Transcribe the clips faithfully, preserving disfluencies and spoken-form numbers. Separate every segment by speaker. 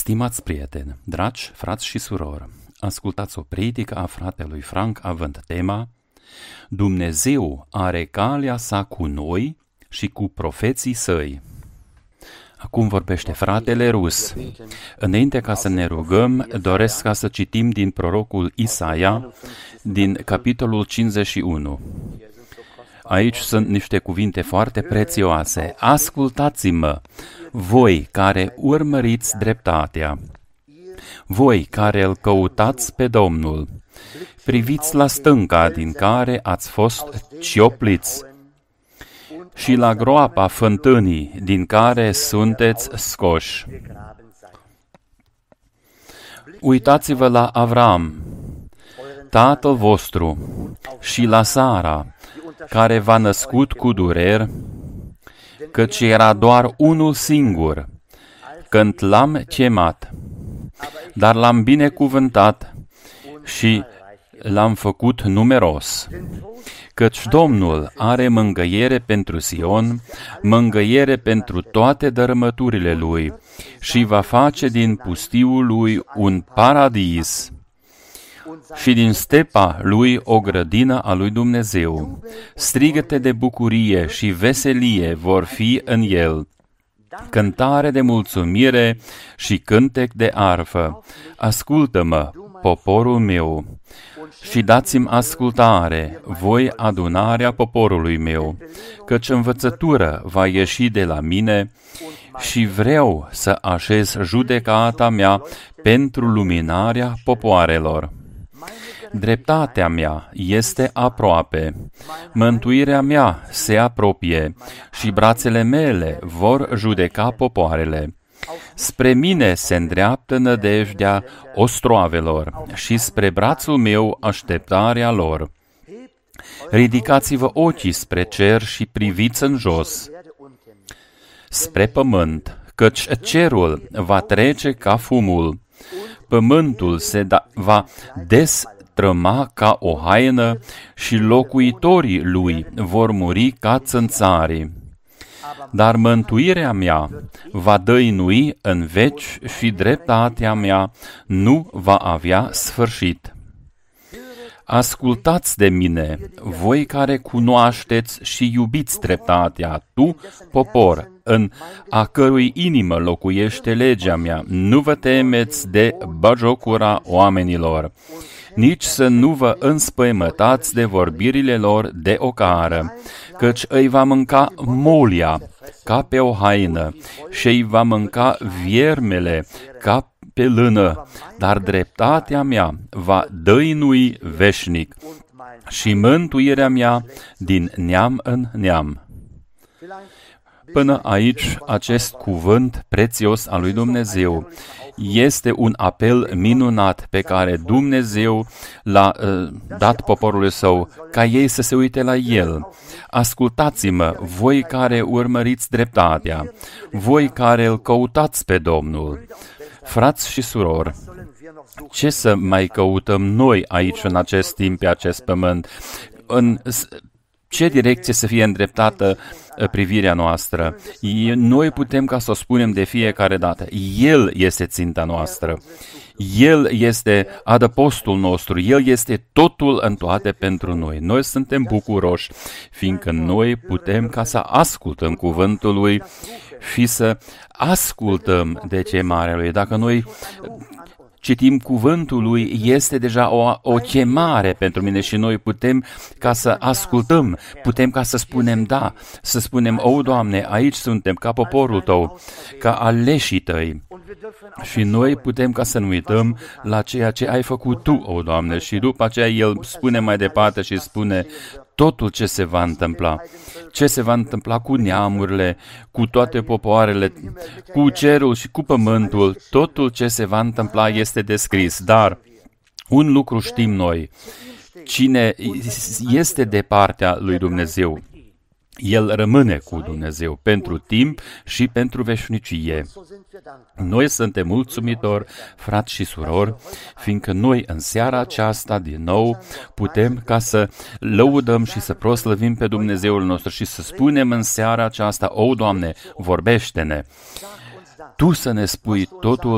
Speaker 1: Stimați prieteni, dragi frați și surori, ascultați o predică a fratelui Frank având tema Dumnezeu are calea sa cu noi și cu profeții săi. Acum vorbește fratele Rus. Înainte ca să ne rugăm, doresc ca să citim din prorocul Isaia, din capitolul cincizeci și unu. Aici sunt niște cuvinte foarte prețioase. Ascultați-mă, voi care urmăriți dreptatea, voi care îl căutați pe Domnul, priviți la stânca din care ați fost ciopliți și la groapa fântânii din care sunteți scoși. Uitați-vă la Avram, tatăl vostru, și la Sara, care v-a născut cu dureri, căci era doar unul singur, când l-am chemat, dar l-am binecuvântat și l-am făcut numeros. Căci Domnul are mângâiere pentru Sion, mângâiere pentru toate dărâmăturile lui și va face din pustiul lui un paradis și din stepa lui o grădină a lui Dumnezeu. Strigăte de bucurie și veselie vor fi în el, cântare de mulțumire și cântec de arfă. Ascultă-mă, poporul meu, și dați-mi ascultare, voi adunarea poporului meu, căci învățătură va ieși de la mine și vreau să așez judecata mea pentru luminarea popoarelor. Dreptatea mea este aproape, mântuirea mea se apropie și brațele mele vor judeca popoarele. Spre mine se îndreaptă nădejdea ostroavelor și spre brațul meu așteptarea lor. Ridicați-vă ochii spre cer și priviți în jos, spre pământ, căci cerul va trece ca fumul, pământul se da- va destrăma ca o haină și locuitorii lui vor muri ca țânțarii. Dar mântuirea mea va dăinui în veci și dreptatea mea nu va avea sfârșit. Ascultați de mine, voi care cunoașteți și iubiți dreptatea, tu, popor, în a cărui inimă locuiește legea mea, nu vă temeți de bagiocura oamenilor, nici să nu vă înspăimătați de vorbirile lor de ocară, căci îi va mânca molia ca pe o haină și îi va mânca viermele ca pe lână, dar dreptatea mea va dăinui veșnic și mântuirea mea din neam în neam. Până aici, acest cuvânt prețios al lui Dumnezeu este un apel minunat pe care Dumnezeu l-a uh, dat poporului său, ca ei să se uite la el. Ascultați-mă, voi care urmăriți dreptatea, voi care îl căutați pe Domnul. Frați și surori, ce să mai căutăm noi aici în acest timp, pe acest pământ? În ce direcție să fie îndreptată privirea noastră? Noi putem ca să o spunem de fiecare dată. El este ținta noastră. El este adăpostul nostru. El este totul în toate pentru noi. Noi suntem bucuroși, fiindcă noi putem ca să ascultăm cuvântul lui și să ascultăm de chemarea lui. Dacă noi citim cuvântul lui, este deja o, o chemare pentru mine și noi putem ca să ascultăm, putem ca să spunem da, să spunem, o, Doamne, aici suntem, ca poporul Tău, ca aleșii Tăi. Și noi putem ca să nu uităm la ceea ce ai făcut Tu, o, Doamne, și după aceea El spune mai departe și spune totul ce se va întâmpla, ce se va întâmpla cu neamurile, cu toate popoarele, cu cerul și cu pământul, totul ce se va întâmpla este descris, dar un lucru știm noi, cine este de partea lui Dumnezeu, el rămâne cu Dumnezeu pentru timp și pentru veșnicie. Noi suntem mulțumitori, frați și surori, fiindcă noi în seara aceasta din nou putem ca să lăudăm și să proslăvim pe Dumnezeul nostru și să spunem în seara aceasta, o, Doamne, vorbește-ne. Tu să ne spui totul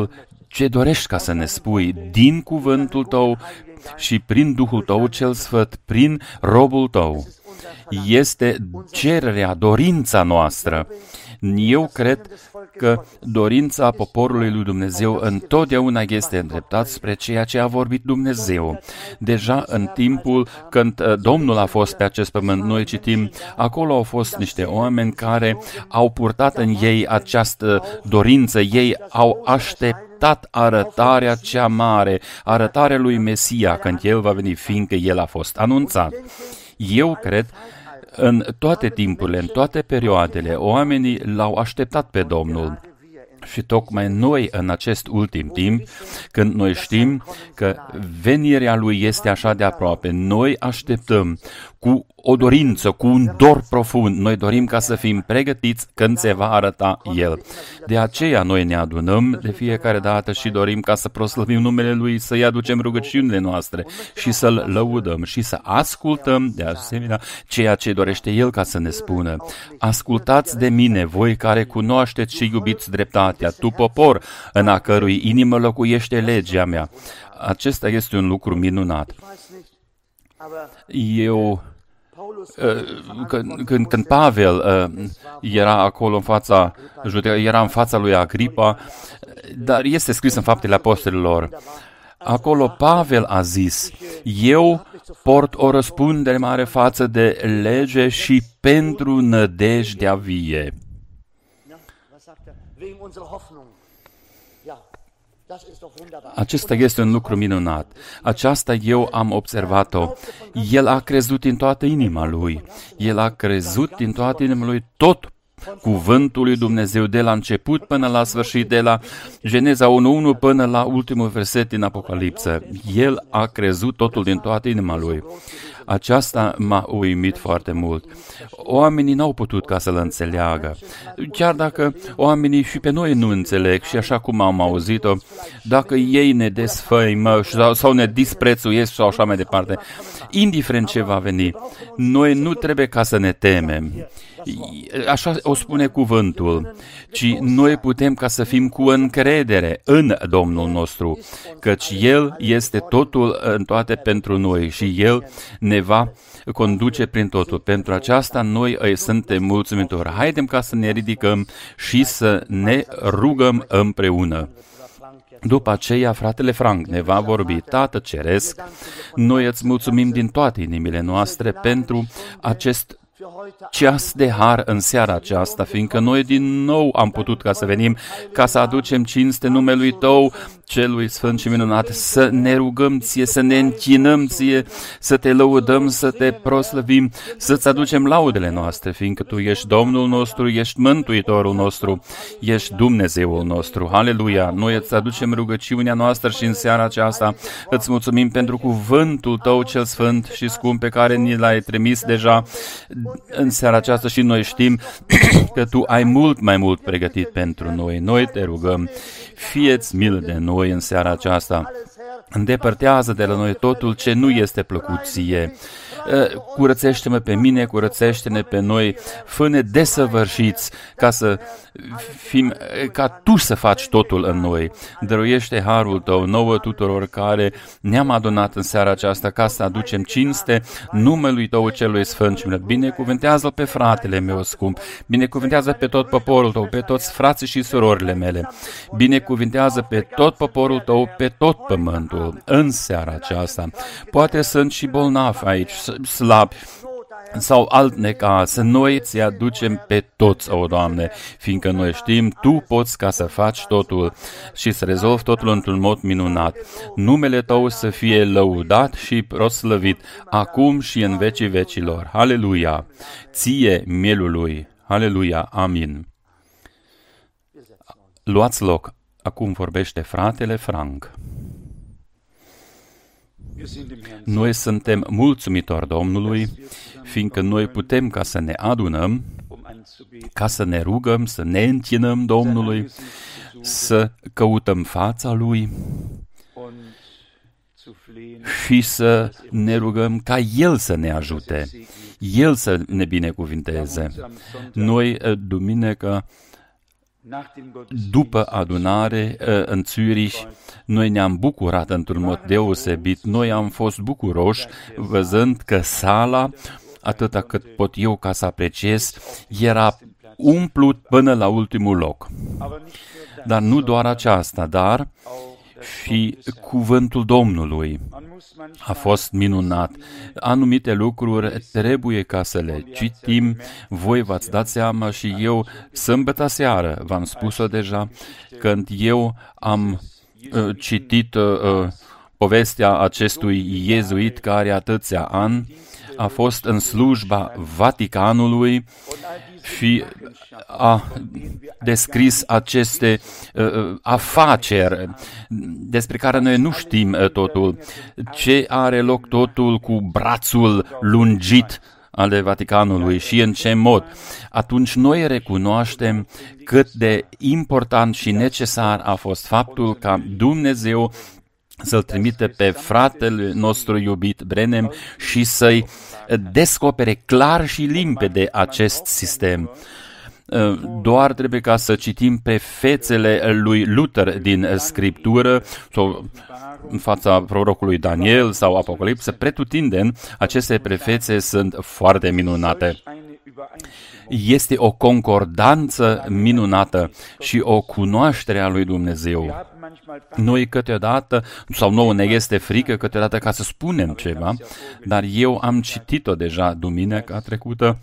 Speaker 1: ce dorești ca să ne spui din cuvântul Tău și prin Duhul Tău cel Sfânt, prin robul Tău. Este cererea, dorința noastră. Eu cred că dorința poporului lui Dumnezeu întotdeauna este îndreptat spre ceea ce a vorbit Dumnezeu. Deja în timpul când Domnul a fost pe acest pământ, noi citim, acolo au fost niște oameni care au purtat în ei această dorință, ei au așteptat arătarea cea mare, arătarea lui Mesia când El va veni, fiindcă El a fost anunțat. Eu cred în toate timpurile, în toate perioadele, oamenii l-au așteptat pe Domnul. Și tocmai noi, în acest ultim timp, când noi știm că venirea Lui este așa de aproape, noi așteptăm cu o dorință, cu un dor profund. Noi dorim ca să fim pregătiți când se va arăta El. De aceea noi ne adunăm de fiecare dată și dorim ca să proslăvim numele Lui, să-i aducem rugăciunile noastre și să-L lăudăm și să ascultăm de asemenea ceea ce dorește El ca să ne spună. Ascultați de mine, voi care cunoașteți și iubiți dreptatea, tu popor în a cărui inimă locuiește legea mea. Acesta este un lucru minunat. Eu, când, când, când Pavel era acolo în fața, era în fața lui Agripa, dar este scris în Faptele Apostolilor, acolo Pavel a zis, eu port o răspundere mare față de lege și pentru nădejdea vie. Acesta este un lucru minunat. Aceasta eu am observat-o. El a crezut din toată inima lui. El a crezut din toată inima lui tot cuvântul lui Dumnezeu de la început până la sfârșit, de la Geneza unu unu până la ultimul verset din Apocalipsă. El a crezut totul din toată inima lui. Aceasta m-a uimit foarte mult. Oamenii n-au putut ca să-l înțeleagă. Chiar dacă oamenii și pe noi nu înțeleg și așa cum am auzit-o, dacă ei ne desfăimă sau ne disprețuiesc sau așa mai departe, indiferent ce va veni, noi nu trebuie ca să ne temem. Așa o spune cuvântul, ci noi putem ca să fim cu încredere în Domnul nostru, căci El este totul în toate pentru noi și El ne va conduce prin totul. Pentru aceasta noi îi suntem mulțumitori. Haidem ca să ne ridicăm și să ne rugăm împreună. După aceea, fratele Frank ne va vorbi. Tată Ceresc, noi îți mulțumim din toate inimile noastre pentru acest ceas de har în seara aceasta, fiindcă noi din nou am putut ca să venim, ca să aducem cinste numelui Tău, celui sfânt și minunat, să ne rugăm Ție, să ne închinăm Ție, să Te lăudăm, să Te proslăvim, să-Ți aducem laudele noastre, fiindcă Tu ești Domnul nostru, ești Mântuitorul nostru, ești Dumnezeul nostru. Haleluia! Noi îți aducem rugăciunea noastră și în seara aceasta îți mulțumim pentru cuvântul Tău cel sfânt și scump pe care ni l-ai trimis deja în seara aceasta și noi știm că Tu ai mult mai mult pregătit pentru noi. Noi Te rugăm, fie-ți milă de noi în seara aceasta. Îndepărtează de la noi totul ce nu este plăcut Ție. Curățește-mă pe mine, curățește-ne pe noi, fă-ne desăvârșiți ca să fim, ca Tu să faci totul în noi. Dăruiește harul Tău nouă tuturor care ne-am adunat în seara aceasta ca să aducem cinste numelui Tău celui sfânt și binecuvântează-l pe fratele meu scump, binecuvântează pe tot poporul Tău, pe toți frații și surorile mele, binecuvântează pe tot poporul Tău, pe tot pământul în seara aceasta. Poate sunt și bolnavi aici, slabi sau alt necaz, să noi Ți aducem pe toți, o Doamne, fiindcă noi știm, Tu poți ca să faci totul și să rezolvi totul într-un mod minunat. Numele Tău să fie lăudat și proslăvit, acum și în vecii vecilor. Haleluia! Ție, mielului! Haleluia! Amin! Luați loc! Acum vorbește fratele Frank. Noi suntem mulțumitori Domnului, fiindcă noi putem ca să ne adunăm, ca să ne rugăm, să ne închinăm Domnului, să căutăm fața Lui și să ne rugăm ca El să ne ajute, El să ne binecuvinteze. Noi, duminică, După adunare, în Zürich, noi ne-am bucurat într-un mod deosebit. Noi am fost bucuroși văzând că sala, atâta cât pot eu ca să apreciez, era umplut până la ultimul loc. Dar nu doar aceasta, dar și cuvântul Domnului a fost minunat. Anumite lucruri trebuie ca să le citim. Voi v-ați dat seama și eu, sâmbătă seară, v-am spus-o deja, când eu am uh, citit uh, povestea acestui iezuit care atâția ani a fost în slujba Vaticanului și a descris aceste uh, afaceri despre care noi nu știm uh, totul, ce are loc totul cu brațul lungit ale Vaticanului și în ce mod. Atunci noi recunoaștem cât de important și necesar a fost faptul ca Dumnezeu să-l trimite pe fratele nostru iubit Branham și să-i descopere clar și limpede acest sistem. Doar trebuie ca să citim pe fețele lui Luther din Scriptură sau în fața prorocului Daniel sau Apocalipsă, pretutindeni, aceste prefețe sunt foarte minunate. Este o concordanță minunată și o cunoaștere a lui Dumnezeu. Noi câteodată, sau nouă ne este frică câteodată ca să spunem ceva, dar eu am citit-o deja duminica trecută,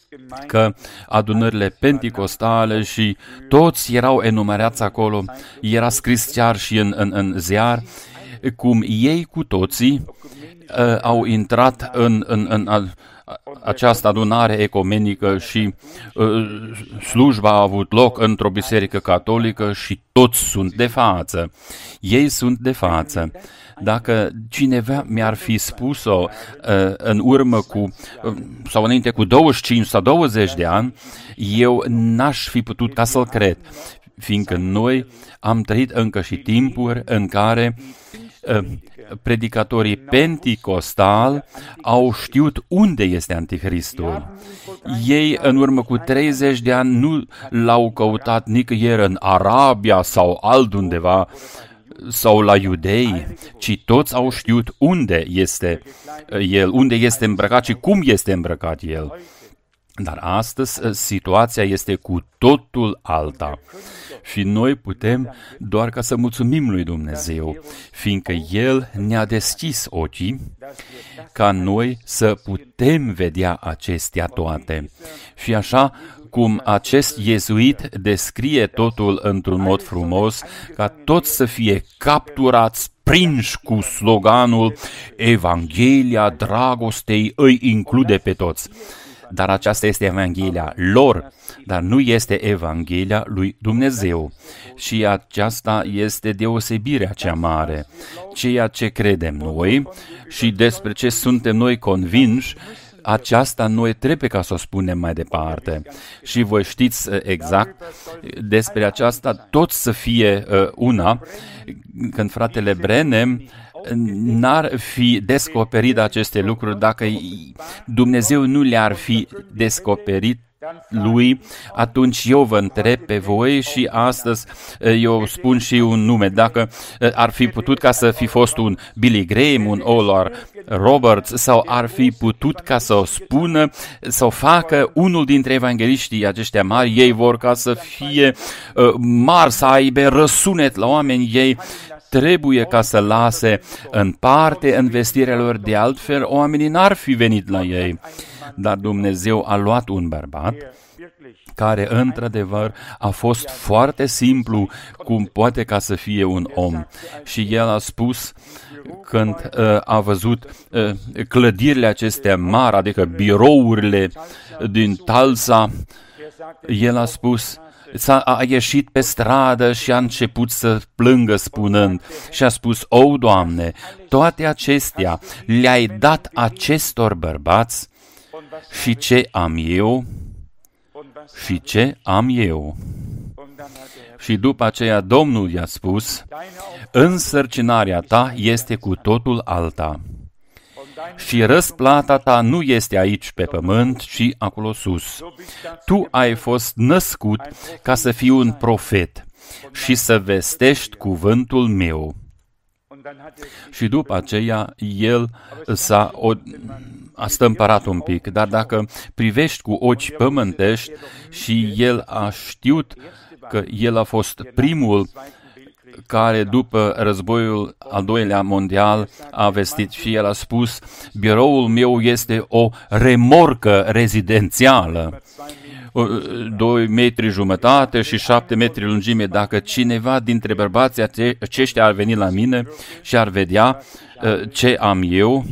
Speaker 1: că adunările penticostale și toți erau enumerați acolo, era scris chiar și în, în, în ziar, cum ei cu toții uh, au intrat în, în, în, în această adunare ecumenică și uh, slujba a avut loc într-o biserică catolică și toți sunt de față. Ei sunt de față. Dacă cineva mi-ar fi spus-o uh, în urmă cu, uh, sau înainte cu douăzeci și cinci sau douăzeci de ani, eu n-aș fi putut ca să-l cred, fiindcă noi am trăit încă și timpuri în care uh, predicatorii penticostali au știut unde este Antichristul. Ei, în urmă cu treizeci de ani, nu l-au căutat nicăieri în Arabia sau altundeva, sau la iudei, ci toți au știut unde este el, unde este îmbrăcat și cum este îmbrăcat el. Dar astăzi situația este cu totul alta. Și noi putem doar ca să mulțumim lui Dumnezeu, fiindcă El ne-a deschis ochii ca noi să putem vedea acestea toate. Și așa cum acest iezuit descrie totul într-un mod frumos, ca toți să fie capturați, prinși cu sloganul Evanghelia dragostei îi include pe toți. Dar aceasta este Evanghelia lor, dar nu este Evanghelia lui Dumnezeu. Și aceasta este deosebirea cea mare. Ceea ce credem noi și despre ce suntem noi convinși, aceasta noi trebuie ca să o spunem mai departe. Și voi știți exact despre aceasta, toți să fie uh, una, când fratele Branham n-ar fi descoperit aceste lucruri dacă Dumnezeu nu le-ar fi descoperit lui, atunci eu vă întreb pe voi și astăzi eu spun și un nume. Dacă ar fi putut ca să fi fost un Billy Graham, un Oral Roberts, sau ar fi putut ca să o spună, să o facă unul dintre evangeliștii aceștia mari, ei vor ca să fie uh, mari, să aibă răsunet la oameni, ei trebuie ca să lase în parte investirea lor, de altfel oamenii n-ar fi venit la ei. Dar Dumnezeu a luat un bărbat care într-adevăr a fost foarte simplu cum poate ca să fie un om. Și el a spus, când uh, a văzut uh, clădirile acestea mari, adică birourile din Tulsa, el a spus, S-a, a ieșit pe stradă și a început să plângă spunând și a spus, o, Doamne, toate acestea le-ai dat acestor bărbați și ce am eu și ce am eu. Și după aceea Domnul i-a spus, însărcinarea ta este cu totul alta. și răsplata ta nu este aici pe pământ, ci acolo sus. Tu ai fost născut ca să fii un profet și să vestești cuvântul meu. Și după aceea el s-a o, a stâmpărat un pic, dar dacă privești cu ochi pământești și el a știut că el a fost primul care după războiul al doilea mondial a vestit și el a spus: biroul meu este o remorcă rezidențială, doi metri jumătate și șapte metri lungime. Dacă cineva dintre bărbații aceștia ar veni la mine și ar vedea ce am eu,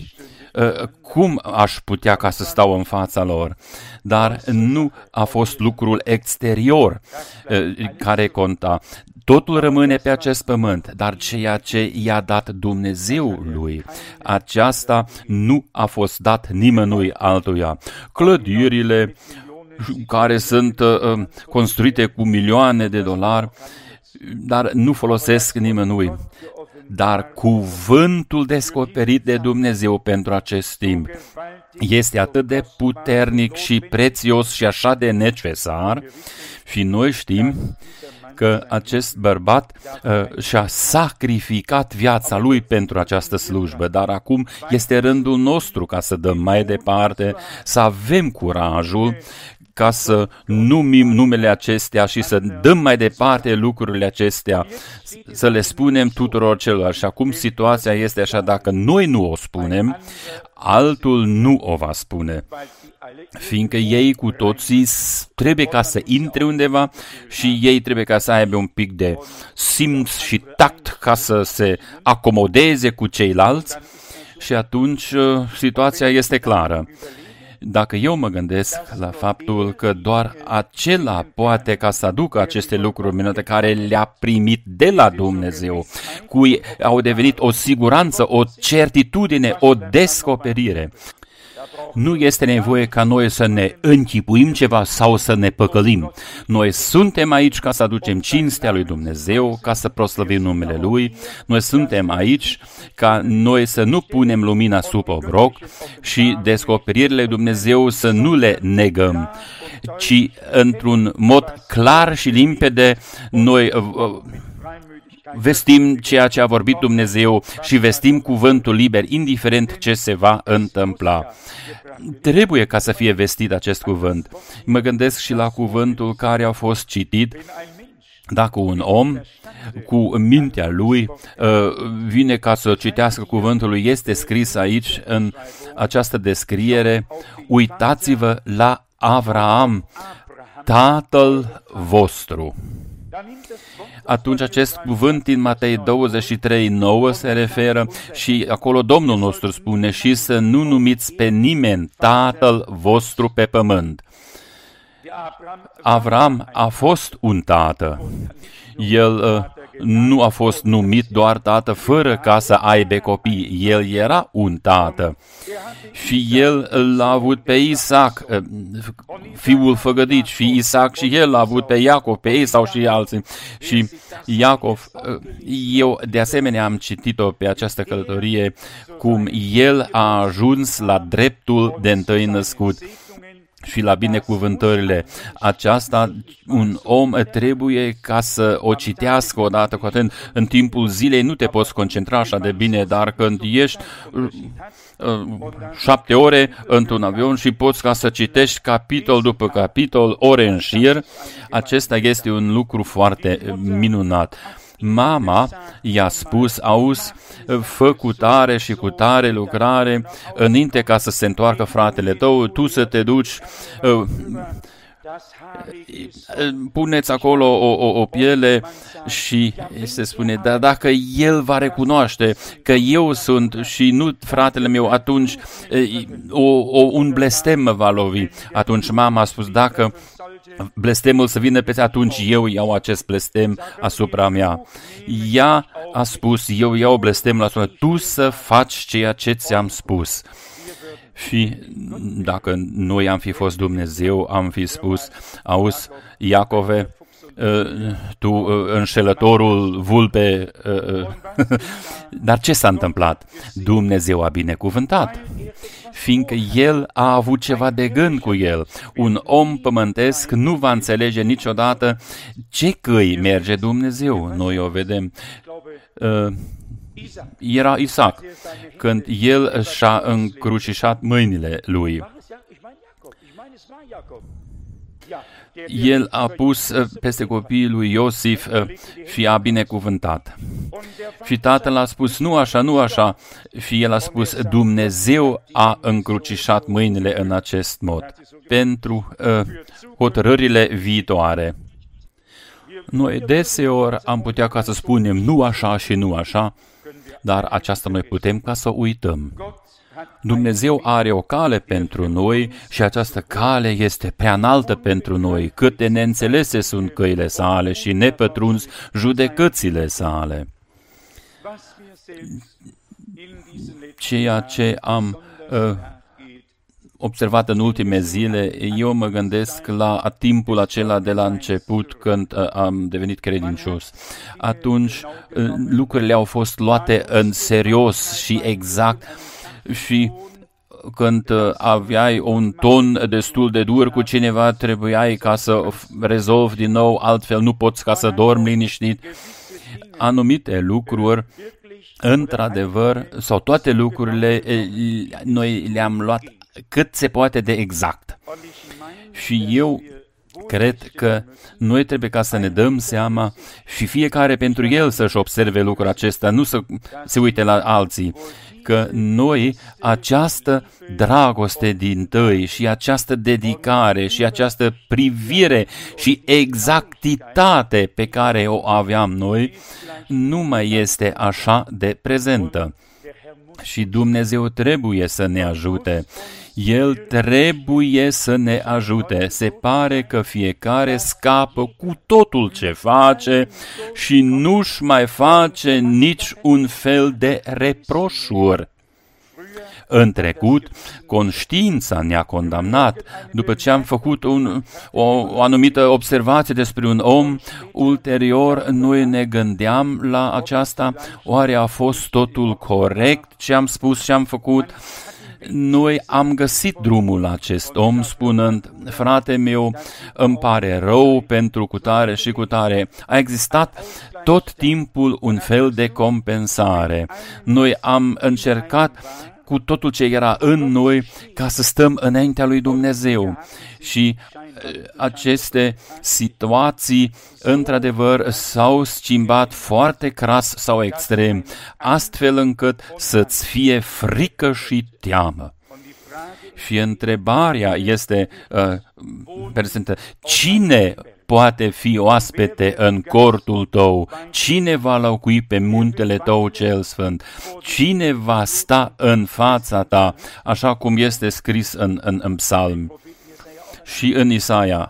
Speaker 1: cum aș putea ca să stau în fața lor? Dar nu a fost lucrul exterior care conta. Totul rămâne pe acest pământ, dar ceea ce i-a dat Dumnezeu lui, aceasta nu a fost dat nimănui altuia. Clădirile care sunt uh, construite cu milioane de dolari, dar nu folosesc nimănui. Dar cuvântul descoperit de Dumnezeu pentru acest timp este atât de puternic și prețios și așa de necesar, și noi știm că acest bărbat uh, și-a sacrificat viața lui pentru această slujbă, dar acum este rândul nostru ca să dăm mai departe, să avem curajul ca să numim numele acestea și să dăm mai departe lucrurile acestea, să le spunem tuturor celor. Și acum situația este așa: dacă noi nu o spunem, altul nu o va spune, fiindcă ei cu toții trebuie ca să intre undeva și ei trebuie ca să aibă un pic de simț și tact ca să se acomodeze cu ceilalți, și atunci situația este clară. Dacă eu mă gândesc la faptul că doar acela poate ca să aducă aceste lucruri minunate care le-a primit de la Dumnezeu, cui au devenit o siguranță, o certitudine, o descoperire, nu este nevoie ca noi să ne închipuim ceva sau să ne păcălim. Noi suntem aici ca să aducem cinstea lui Dumnezeu, ca să proslăvim numele Lui. Noi suntem aici ca noi să nu punem lumina sub obroc și descoperirile lui Dumnezeu să nu le negăm, ci într-un mod clar și limpede noi vestim ceea ce a vorbit Dumnezeu și vestim cuvântul liber, indiferent ce se va întâmpla. Trebuie ca să fie vestit acest cuvânt. Mă gândesc și la cuvântul care a fost citit. Dacă un om cu mintea lui vine ca să citească cuvântul lui, este scris aici în această descriere: uitați-vă la Avraam, tatăl vostru. Atunci acest cuvânt din Matei douăzeci și trei nouă se referă și acolo Domnul nostru spune: și să nu numiți pe nimeni tatăl vostru pe pământ. Avram a fost un tată. El uh, nu a fost numit doar tată fără ca să aibă copii. El era un tată. Și el l-a avut pe Isaac, fiul făgădit, și Isaac și el l-a avut pe Iacov, pe Esau și alții. Și Iacov, eu de asemenea am citit-o pe această călătorie, cum el a ajuns la dreptul de întâi născut și la binecuvântările. Aceasta un om trebuie ca să o citească odată cu atent. În timpul zilei nu te poți concentra așa de bine, dar când ești uh, uh, șapte ore într-un avion și poți ca să citești capitol după capitol, ore în șir, acesta este un lucru foarte minunat. Mama i-a spus: auzi, fă cu tare și cu tare lucrare înainte ca să se întoarcă fratele tău, tu să te duci, uh, puneți acolo o, o, o piele și se spune: dar dacă el va recunoaște că eu sunt și nu fratele meu, atunci o, o, un blestem mă va lovi. Atunci mama a spus: dacă blestemul să vină peste, atunci eu iau acest blestem asupra mea. Ea a spus: eu iau blestemul asupra, tu să faci ceea ce ți-am spus. Și dacă noi am fi fost Dumnezeu, am fi spus: auzi, Iacove, tu înșelătorul vulpe. Dar ce s-a întâmplat? Dumnezeu a binecuvântat, fiindcă El a avut ceva de gând cu el. Un om pământesc nu va înțelege niciodată ce căi merge Dumnezeu. Noi o vedem. Era Isaac, când el și-a încrucișat mâinile lui. El a pus peste copiii lui Iosif și a binecuvântat. Și tatăl a spus, nu așa, nu așa. Și el a spus, Dumnezeu a încrucișat mâinile în acest mod pentru uh, hotărârile viitoare. Noi deseori am putea ca să spunem nu așa și nu așa, dar aceasta noi putem ca să uităm. Dumnezeu are o cale pentru noi și această cale este prea înaltă pentru noi, cât de neînțelese sunt căile sale și nepătruns judecățile sale. Ceea ce am uh, observat în ultime zile, eu mă gândesc la timpul acela de la început, când uh, am devenit credincios. Atunci uh, lucrurile au fost luate în serios și exact. Și când aveai un ton destul de dur cu cineva, trebuiai ca să rezolvi din nou, altfel nu poți ca să dormi liniștit. Anumite lucruri, într-adevăr, sau toate lucrurile, noi le-am luat cât se poate de exact. Și eu cred că noi trebuie ca să ne dăm seama și fiecare pentru el să-și observe lucrul acesta, nu să se uite la alții, că noi această dragoste dintâi și această dedicare și această privire și exactitate pe care o aveam noi nu mai este așa de prezentă. Și Dumnezeu trebuie să ne ajute. El trebuie să ne ajute. Se pare că fiecare scapă cu totul ce face și nu-și mai face nici un fel de reproșuri. În trecut, conștiința ne-a condamnat. După ce am făcut un, o, o anumită observație despre un om, ulterior noi ne gândeam la aceasta, oare a fost totul corect ce am spus și am făcut? Noi am găsit drumul la acest om spunând, frate meu, îmi pare rău pentru cutare și cutare. A existat tot timpul un fel de compensare. Noi am încercat cu totul ce era în noi ca să stăm înaintea lui Dumnezeu. Și aceste situații, într-adevăr, s-au schimbat foarte cras sau extrem, astfel încât să-ți fie frică și teamă. Și întrebarea este uh, prezentă, cine poate fi oaspete în cortul tău? Cine va locui pe muntele tău cel sfânt? Cine va sta în fața ta, așa cum este scris în, în, în psalm și în Isaia?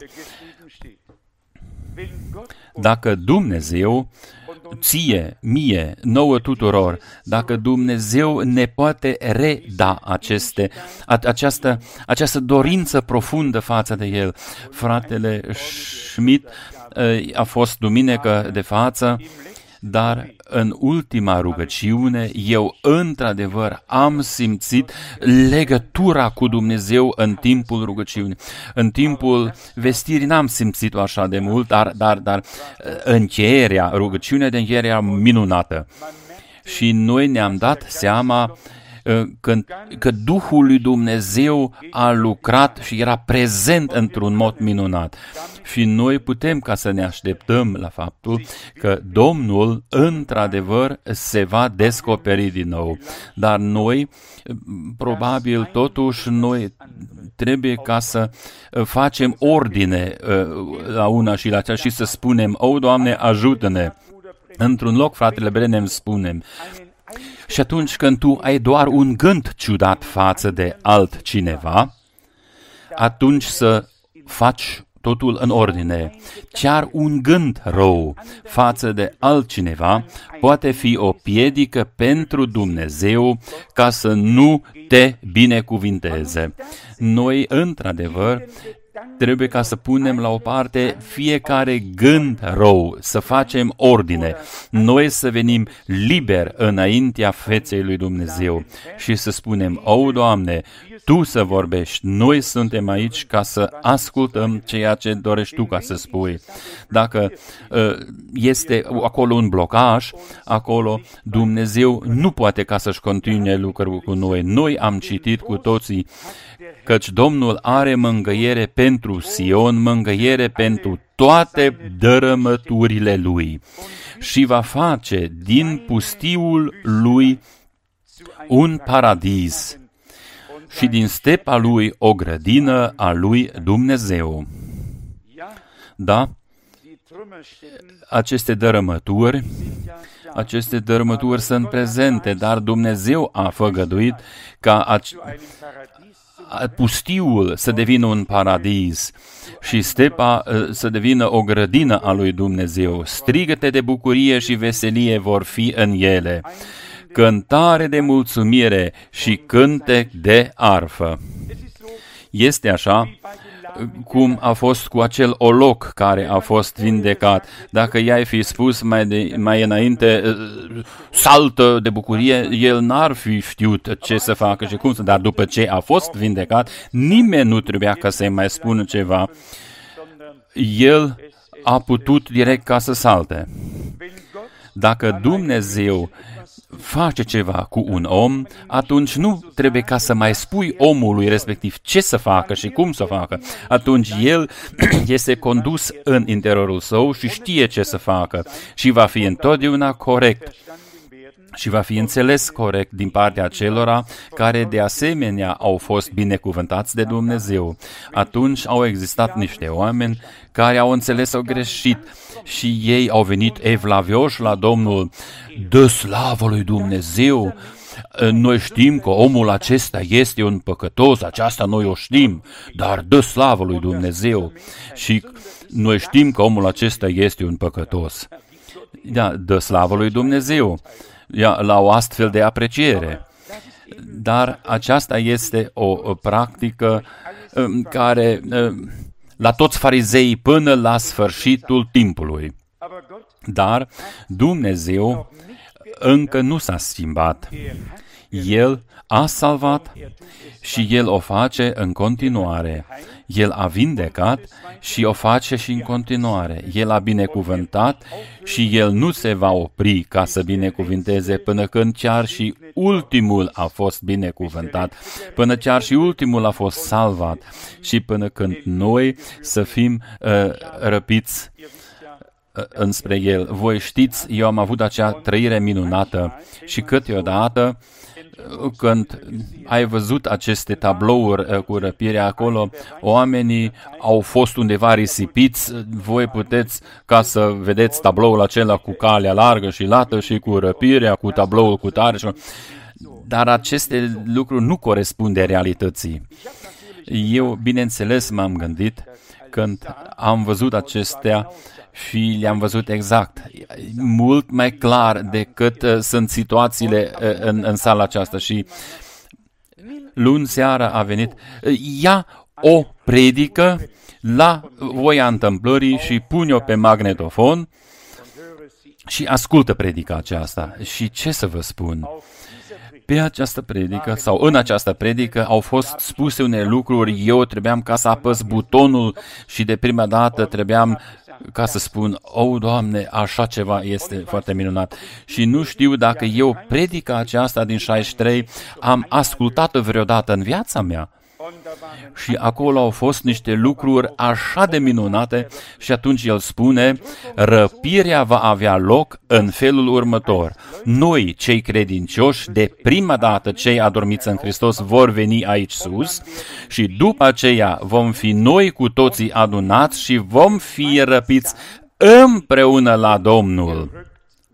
Speaker 1: Dacă Dumnezeu ție, mie, nouă tuturor, dacă Dumnezeu ne poate reda aceste, a, această, această dorință profundă față de El. Fratele Schmidt a fost duminică de față, dar în ultima rugăciune eu într-adevăr am simțit legătura cu Dumnezeu în timpul rugăciunii. În timpul vestirii n-am simțit-o așa de mult, dar, dar, dar încheierea, rugăciunea de încheiere era minunată. Și noi ne-am dat seama că, că Duhul lui Dumnezeu a lucrat și era prezent într-un mod minunat. Și noi putem ca să ne așteptăm la faptul că Domnul într-adevăr se va descoperi din nou. Dar noi, probabil totuși, noi trebuie ca să facem ordine la una și la cealaltă și să spunem, o, Doamne, ajută-ne. Într-un loc, fratele Brenem, spunem, și atunci când tu ai doar un gând ciudat față de altcineva, atunci să faci totul în ordine. Chiar un gând rău față de altcineva poate fi o piedică pentru Dumnezeu ca să nu te binecuvinteze. Noi, într-adevăr, trebuie ca să punem la o parte fiecare gând rău, să facem ordine, noi să venim liber înaintea feței lui Dumnezeu și să spunem, o, Doamne, Tu să vorbești, noi suntem aici ca să ascultăm ceea ce dorești Tu ca să spui. Dacă uh, este acolo un blocaj, acolo Dumnezeu nu poate ca să-și continue lucrul cu noi. Noi am citit cu toții căci Domnul are mângâiere pentru Sion, mângâiere pentru toate dărâmăturile Lui și va face din pustiul Lui un paradis și din stepa Lui o grădină a Lui Dumnezeu. Da? Aceste dărâmături, aceste dărâmături sunt prezente, dar Dumnezeu a făgăduit ca pustiul să devină un paradis și stepa să devină o grădină a lui Dumnezeu. Strigăte de bucurie și veselie vor fi în ele, cântare de mulțumire și cântec de arfă. Este așa cum a fost cu acel oloc care a fost vindecat. Dacă i-ai fi spus mai, de, mai înainte, saltă de bucurie, el n-ar fi știut ce să facă și cum să, dar după ce a fost vindecat, nimeni nu trebuia ca să-i mai spună ceva. El a putut direct ca să salte. Dacă Dumnezeu face ceva cu un om, atunci nu trebuie ca să mai spui omului respectiv ce să facă și cum să facă. Atunci el este condus în interiorul său și știe ce să facă și va fi întotdeauna corect și va fi înțeles corect din partea celora care de asemenea au fost binecuvântați de Dumnezeu. Atunci au existat niște oameni care au înțeles-o greșit și ei au venit evlavioși la Domnul. Dă slavă lui Dumnezeu! Noi știm că omul acesta este un păcătos, aceasta noi o știm, dar dă slavă lui Dumnezeu. Și noi știm că omul acesta este un păcătos. Da, dă slavă lui Dumnezeu. Ja, la o astfel de apreciere. Dar aceasta este o, o practică um, care um, la toți farizeii până la sfârșitul timpului. Dar Dumnezeu încă nu s-a schimbat. El a salvat și El o face în continuare. El a vindecat și o face și în continuare. El a binecuvântat și El nu se va opri ca să binecuvinteze până când chiar și ultimul a fost binecuvântat, până chiar și ultimul a fost salvat și până când noi să fim uh, răpiți uh, înspre El. Voi știți, eu am avut acea trăire minunată și câteodată când ai văzut aceste tablouri cu răpirea acolo, oamenii au fost undeva risipiți, voi puteți ca să vedeți tabloul acela cu calea largă și lată și cu răpirea, cu tabloul cu tare. Dar aceste lucruri nu corespunde realității. Eu, bineînțeles, m-am gândit când am văzut acestea și le-am văzut exact, mult mai clar decât uh, sunt situațiile uh, în, în sala aceasta. Și luni seara a venit, uh, ia o predică la voia întâmplării și pune-o pe magnetofon și ascultă predica aceasta. Și ce să vă spun? Pe această predică sau în această predică au fost spuse unele lucruri, eu trebuiam ca să apăs butonul și de prima dată trebuiam ca să spun, o, Doamne, așa ceva este foarte minunat. Și nu știu dacă eu predica aceasta din șaizeci și trei am ascultat-o vreodată în viața mea. Și acolo au fost niște lucruri așa de minunate și atunci el spune, răpirea va avea loc în felul următor. Noi, cei credincioși, de prima dată cei adormiți în Hristos vor veni aici sus și după aceea vom fi noi cu toții adunați și vom fi răpiți împreună la Domnul.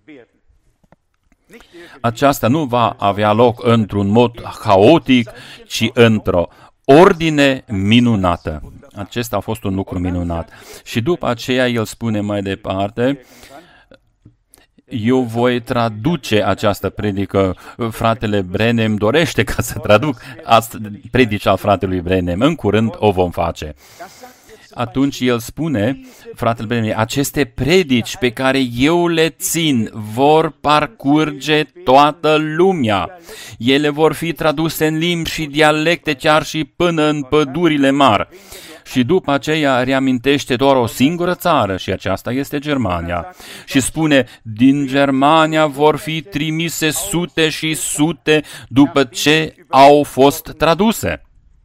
Speaker 1: Aceasta nu va avea loc într-un mod haotic, ci într-o ordine minunată. Acesta a fost un lucru minunat. Și după aceea el spune mai departe, eu voi traduce această predică. Fratele Branham dorește ca să traduc predici al fratelui Branham. În curând o vom face. Atunci el spune, fratele Branham, aceste predici pe care eu le țin vor parcurge toată lumea. Ele vor fi traduse în limbi și dialecte chiar și până în pădurile mari. Și după aceea reamintește doar o singură țară și aceasta este Germania. Și spune, din Germania vor fi trimise sute și sute după ce au fost traduse.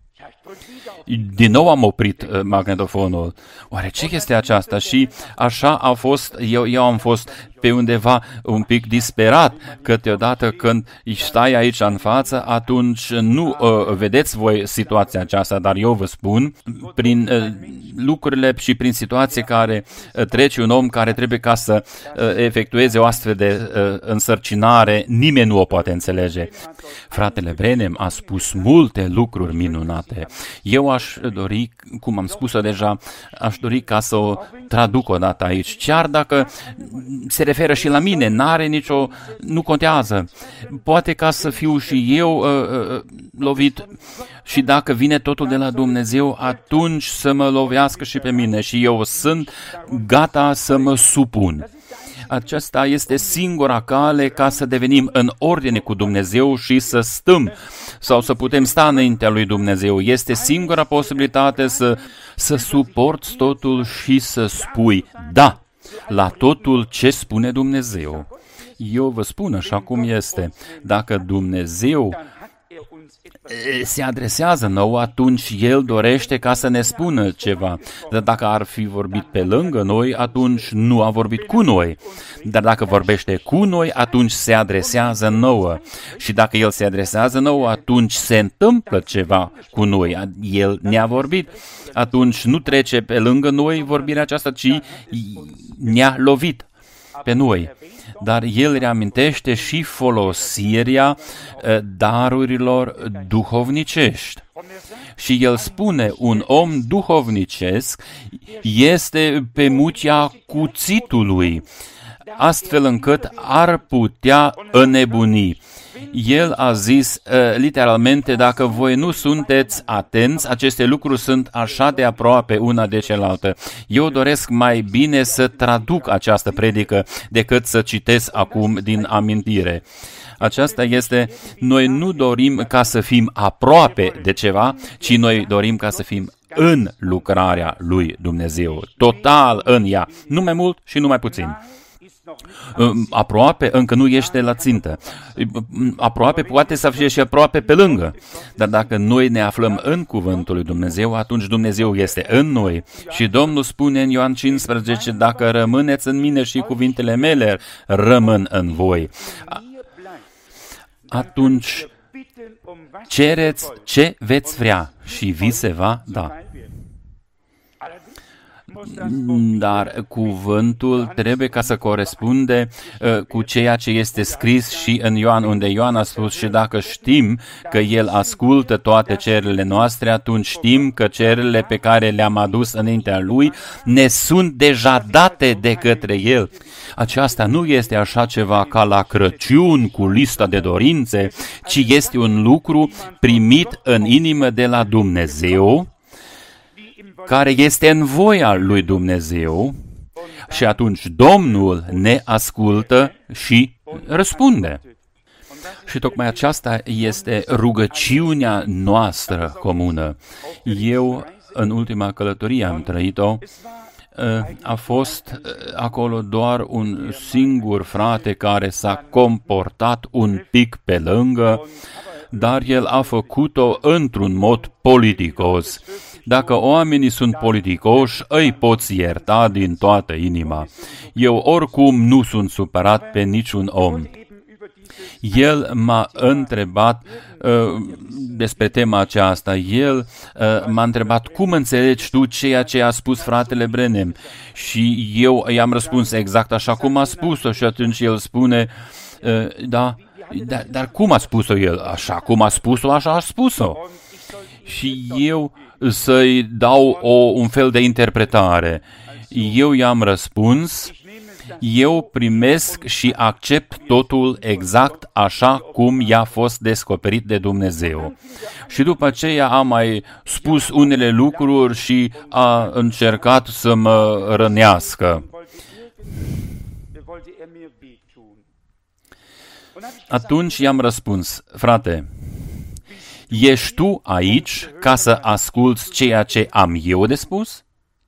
Speaker 1: Din nou am oprit uh, magnetofonul. Oare ce este aceasta? Și așa a fost, eu, eu am fost pe undeva un pic disperat, câteodată când stai aici în față, atunci nu uh, vedeți voi situația aceasta, dar eu vă spun, prin uh, lucrurile și prin situații care uh, trece un om care trebuie ca să uh, efectueze o astfel de uh, însărcinare, nimeni nu o poate înțelege. Fratele Branham a spus multe lucruri minunate. Eu aș dori, cum am spus-o deja, aș dori ca să o traduc o dată aici, chiar dacă se referă și la mine, n-are nicio, nu contează. Poate ca să fiu și eu uh, uh, lovit și dacă vine totul de la Dumnezeu, atunci să mă lovească și pe mine și eu sunt gata să mă supun. Aceasta este singura cale ca să devenim în ordine cu Dumnezeu și să stăm sau să putem sta înaintea lui Dumnezeu. Este singura posibilitate să, să suporți totul și să spui da la totul ce spune Dumnezeu. Eu vă spun așa cum este. Dacă Dumnezeu se adresează nouă, atunci El dorește ca să ne spună ceva. Dar dacă ar fi vorbit pe lângă noi, atunci nu a vorbit cu noi. Dar dacă vorbește cu noi, atunci se adresează nouă. Și dacă El se adresează nouă, atunci se întâmplă ceva cu noi. El ne-a vorbit. Atunci nu trece pe lângă noi vorbirea aceasta, ci ne-a lovit pe noi. Dar el reamintește și folosirea darurilor duhovnicești. Și el spune, un om duhovnicesc este pe mucea cuțitului, astfel încât ar putea înnebuni. El a zis uh, literalmente, dacă voi nu sunteți atenți, aceste lucruri sunt așa de aproape una de cealaltă. Eu doresc mai bine să traduc această predică decât să citesc acum din amintire. Aceasta este, noi nu dorim ca să fim aproape de ceva, ci noi dorim ca să fim în lucrarea lui Dumnezeu, total în ea, nu mai mult și nu mai puțin. Aproape încă nu ești la țintă. Aproape poate să fie și aproape pe lângă. Dar dacă noi ne aflăm în cuvântul lui Dumnezeu, atunci Dumnezeu este în noi. Și Domnul spune în Ioan cincisprezece, dacă rămâneți în mine și cuvintele mele rămân în voi, atunci cereți ce veți vrea și vi se va da. Dar cuvântul trebuie ca să corespunde uh, cu ceea ce este scris și în Ioan, unde Ioan a spus, și dacă știm că El ascultă toate cererile noastre, atunci știm că cererile pe care le-am adus înaintea Lui ne sunt deja date de către El. Aceasta nu este așa ceva ca la Crăciun cu lista de dorințe, ci este un lucru primit în inimă de la Dumnezeu, care este în voia lui Dumnezeu, și atunci Domnul ne ascultă și răspunde. Și tocmai aceasta este rugăciunea noastră comună. Eu, în ultima călătorie am trăit-o, a fost acolo doar un singur frate care s-a comportat un pic pe lângă, dar el a făcut-o într-un mod politicos. Dacă oamenii sunt politicoși, îi poți ierta din toată inima. Eu oricum nu sunt supărat pe niciun om. El m-a întrebat uh, despre tema aceasta. El uh, m-a întrebat, cum înțelegi tu ceea ce a spus fratele Branham? Și eu i-am răspuns exact așa cum a spus-o și atunci el spune, uh, da, dar, dar cum a spus-o el? Așa cum a spus-o, așa a spus-o. Și eu să-i dau o, un fel de interpretare. Eu i-am răspuns eu primesc și accept totul exact așa cum i-a fost descoperit de Dumnezeu. Și după aceea a mai spus unele lucruri și a încercat să mă rănească. Atunci i-am răspuns: frate, ești tu aici ca să asculți ceea ce am eu de spus?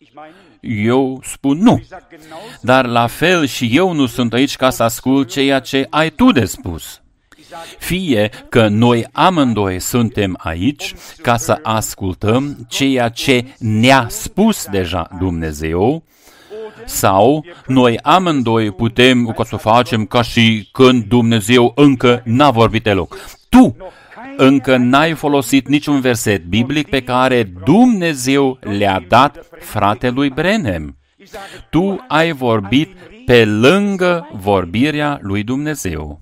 Speaker 1: Eu spun nu. Dar la fel și eu nu sunt aici ca să ascult ceea ce ai tu de spus. Fie că noi amândoi suntem aici ca să ascultăm ceea ce ne-a spus deja Dumnezeu, sau noi amândoi putem ca să facem ca și când Dumnezeu încă n-a vorbit deloc. Tu încă n-ai folosit niciun verset biblic pe care Dumnezeu le-a dat fratelui Branham. Tu ai vorbit pe lângă vorbirea lui Dumnezeu.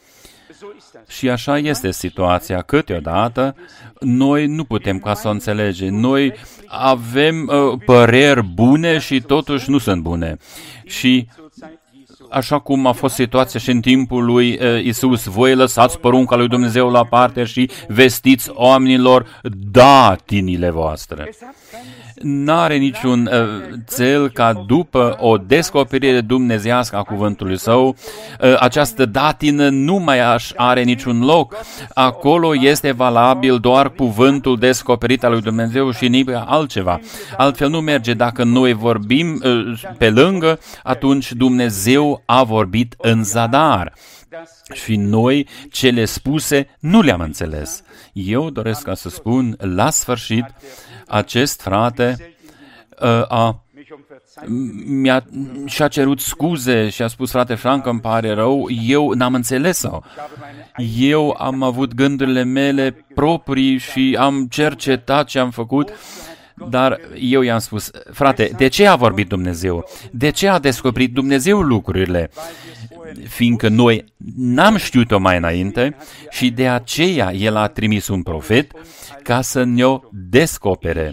Speaker 1: Și așa este situația. Câteodată noi nu putem ca să o înțelegem. Noi avem uh, păreri bune și totuși nu sunt bune. Și așa cum a fost situația și în timpul lui uh, Isus, voi lăsați porunca lui Dumnezeu la parte și vestiți oamenilor datinile voastre. N-are niciun uh, cel ca după o descoperire dumnezeiască a cuvântului său, uh, această datină nu mai are niciun loc. Acolo este valabil doar cuvântul descoperit al lui Dumnezeu și nimic altceva. Altfel nu merge. Dacă noi vorbim uh, pe lângă, atunci Dumnezeu a vorbit în zadar. Și noi, cele spuse, nu le-am înțeles. Eu doresc ca să spun, la sfârșit, acest frate uh, a, mi-a, și-a cerut scuze și a spus: frate Frank, îmi pare rău, eu n-am înțeles-o. Eu am avut gândurile mele proprii și am cercetat ce am făcut, dar eu i-am spus: frate, de ce a vorbit Dumnezeu? De ce a descoperit Dumnezeu lucrurile? Fiindcă noi n-am știut-o mai înainte și de aceea El a trimis un profet ca să ne-o descopere.